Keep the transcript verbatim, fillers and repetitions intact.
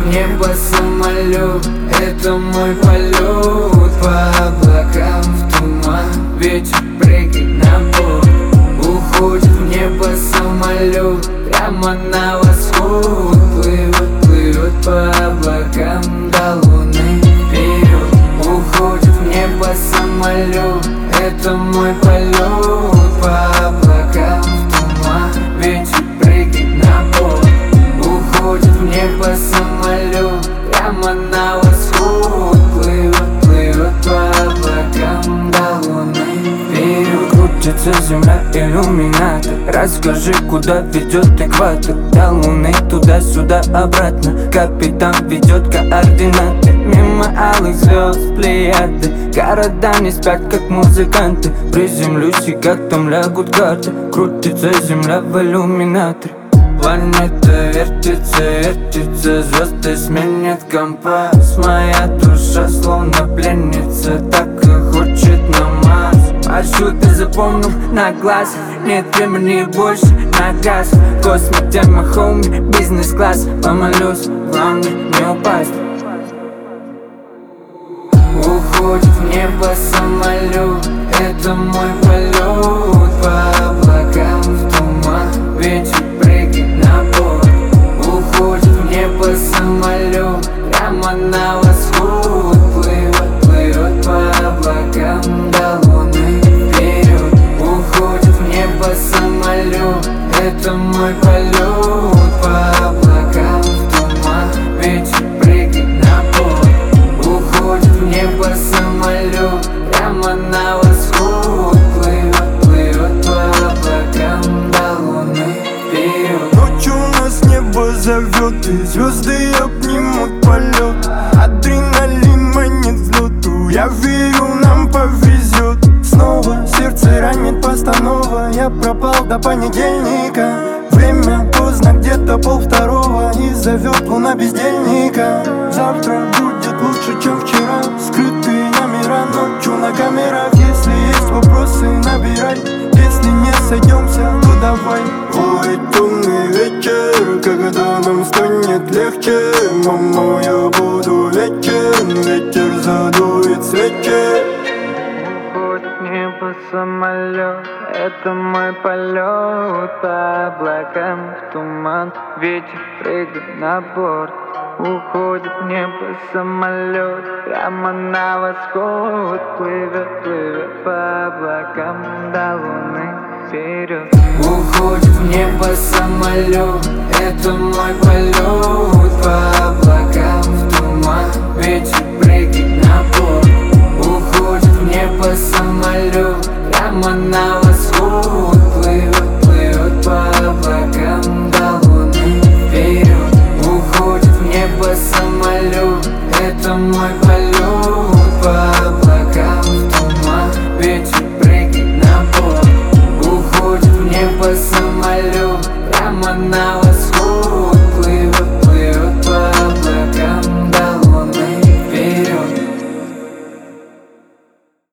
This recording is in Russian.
в небо самолет, это мой полет. По облакам в туман, ветер прыгает на борт. Уходит в небо самолет, прямо на восход. Плывет, плывет по облакам до луны вперед. Уходит в небо самолет, это мой полет. По облакам в туман, ветер прыгает на борт. Уходит в небо самолет, прямо на восход. Плывет, плывет по облакам до луны вперед. Крутится земля, иллюминатор. Расскажи, куда ведет экватор. До луны, туда-сюда, обратно. Капитан ведет координаты. Мимо алых звезд, плеяды. Города не спят, как музыканты. Приземлюсь, и как там лягут карты. Крутится земля в иллюминаторе. Планета вертится, вертится, звезды сменят компас. Моя душа словно пленница, так и хочет на Марс. Маршрут ты запомнил на глаз, нет времени больше на газ. Космик тема, хоуми, бизнес-класс. Помолюсь, главное не упасть. Уходит в небо самолет, это мой полет. По облакам в туман, ветер прыгает на борт. Уходит в небо самолет, прямо на восход. Плывет, плывет по облакам до луны вперед. Уходит в небо самолет, это мой полет. По облакам в туман, ветер прыгает на борт. Уходит в небо самолет, прямо на восход. Плывет, плывет по облакам до луны вперед. Ночью нас небо зовет, и звезды обнимут полет. Адреналин манит взлету, я верю, нам повезет. Снова сердце ранит постанова, я пропал до понедельника. Время поздно, где-то полвторого, и зовет луна бездельника. Завтра будет лучше, чем вчера. Скрытые номера ночью на камерах. Если есть вопросы, набирай. Если не сойдемся, то давай. Ой, темный вечер, когда нам станет легче. Мама, я буду вечен, ветер задует свечи. Уходит в небо самолет, это мой полет. По облакам в туман, ветер прыгает на борт. Уходит в небо самолет, прямо на восход. Плывет, плывет по облакам до луны вперед. Уходит в небо самолет, это мой полет. По облакам в туман, ветер прыгает на борт. Уходит в небо самолет, прямо на